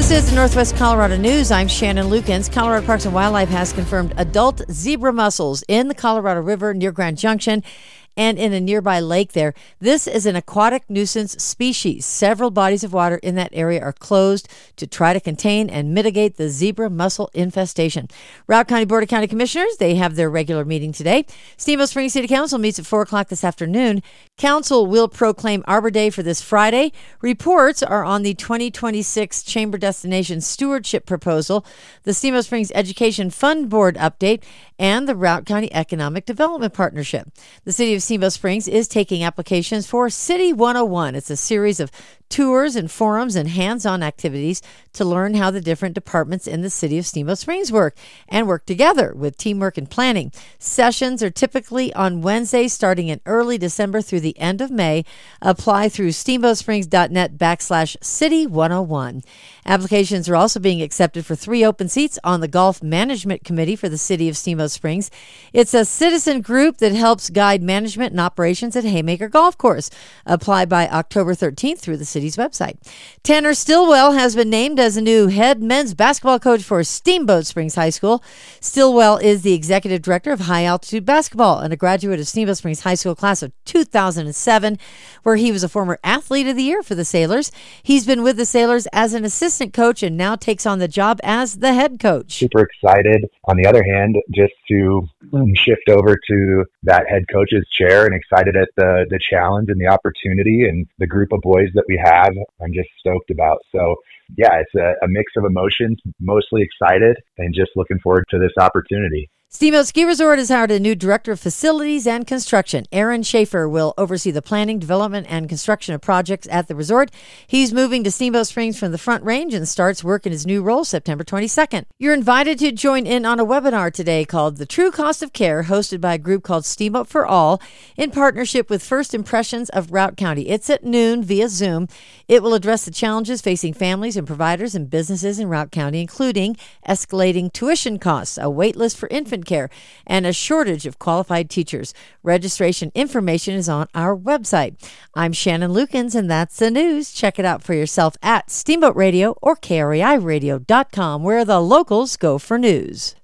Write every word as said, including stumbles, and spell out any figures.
This is Northwest Colorado News. I'm Shannon Lukens. Colorado Parks and Wildlife has confirmed adult zebra mussels in the Colorado River near Grand Junction and in a nearby lake there. This is an aquatic nuisance species. Several bodies of water in that area are closed to try to contain and mitigate the zebra mussel infestation. Routt County Board of County Commissioners, they have their regular meeting today. Steamboat Springs City Council meets at four o'clock this afternoon. Council will proclaim Arbor Day for this Friday. Reports are on the twenty twenty-six Chamber Destination Stewardship Proposal, the Steamboat Springs Education Fund Board update, and the Routt County Economic Development Partnership. The City of Steamboat Springs is taking applications for City one oh one. It's a series of tours and forums and hands-on activities to learn how the different departments in the City of Steamboat Springs work and work together with teamwork and planning. Sessions are typically on Wednesdays starting in early December through the end of May. Apply through steamboatsprings.net backslash city 101. Applications are also being accepted for three open seats on the Golf Management Committee for the City of Steamboat Springs. It's a citizen group that helps guide management and operations at Haymaker Golf Course. Apply by October thirteenth through the city's website. Tanner Stillwell has been named as a new head men's basketball coach for Steamboat Springs High School. Stillwell is the executive director of high altitude basketball and a graduate of Steamboat Springs High School class of two thousand seven, where he was a former athlete of the year for the Sailors. He's been with the Sailors as an assistant coach and now takes on the job as the head coach. Super excited, on the other hand, just to shift over to that head coach's chair, and excited at the, the challenge and the opportunity and the group of boys that we have. I'm just stoked about. So yeah, it's a, a mix of emotions, mostly excited and just looking forward to this opportunity. Steamboat Ski Resort has hired a new director of facilities and construction. Aaron Schaefer will oversee the planning, development, and construction of projects at the resort. He's moving to Steamboat Springs from the Front Range and starts work in his new role September twenty-second. You're invited to join in on a webinar today called The True Cost of Care, hosted by a group called Steamboat for All in partnership with First Impressions of Routt County. It's at noon via Zoom. It will address the challenges facing families and providers and businesses in Routt County, including escalating tuition costs, a wait list for infant care, and a shortage of qualified teachers. Registration information is on our website. I'm Shannon Lukens, and that's the news. Check it out for yourself at Steamboat Radio or K R A I radio dot com, where the locals go for news.